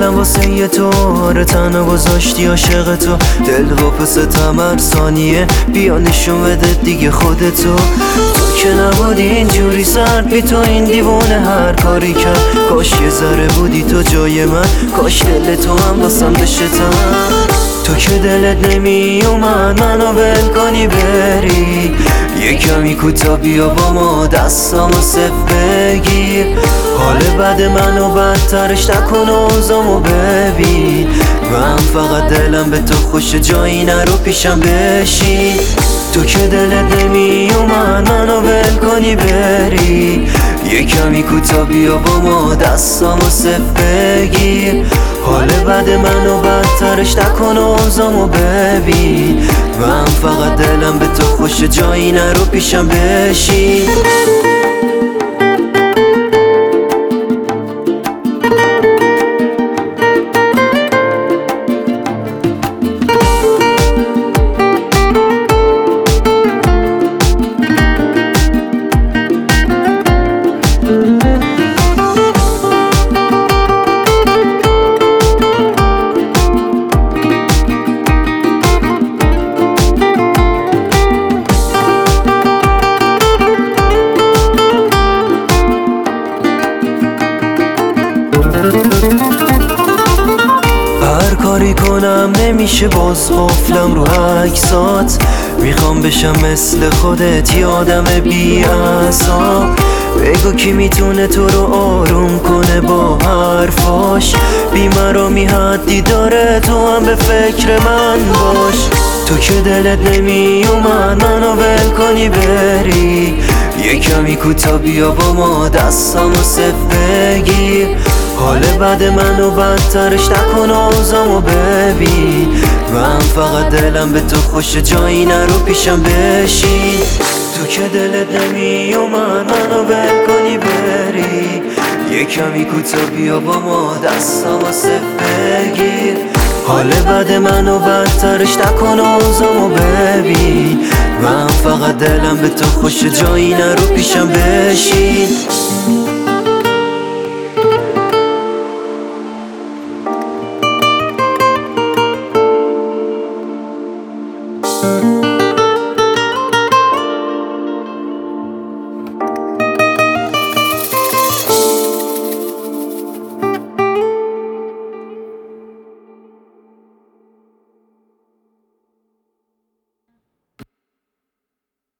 دلم واسه یه طور تنها گذاشتی عاشق تو. دل و ستم هر ثانیه بیا نشون بده دیگه خودتو. تو که نبودی اینجوری سرد بی تو این دیوونه هر کاری کرد. کاش یه ذره بودی تو جای من، کاش دل تو هم واسم بشتم. تو که دلت نمی اومد منو ول کنی بری، یه کمی کوتا بیا با ما دستامو صف بگیر. حال بد منو بدترش نکن و اوضاعمو ببین. من فقط دلم به تو خوش جایی نرو پیشم بشین. تو که دلت نمی اومد منو ول کنی بری، یه کمی کوتا بیا با ما دستامو صف بگیر. حال بد منو بدترش نکن و اوضاعمو ببین. من فقط دلم به تو خوش جایی نرو پیشم بشین. هر کاری کنم نمیشه باز قفلم رو عکسات. میخوام بشم مثل خودت یه آدم بی اعصاب. بگو کی میتونه تو رو آروم کنه با حرفاش. بی‌مرامی حدی داره تو هم به فکر من باش. تو که دلت نمی اومد منو ول کنی بری، یه کمی کوتا بیا با ما دستامو صف بگیر. حال بد منو بدترش نکن و اوضاعمو ببین. من فقط دلم به تو خوش جایی نرو پیشم بشین. تو که دلت نمی اومد منو ول کنی بری، یه کمی کوتا بیا با ما دستامو صف بگیر. حال بد منو بدترش نکن و اوضاعمو ببین. من فقط دلم به تو خوش جایی نرو پیشم بشین.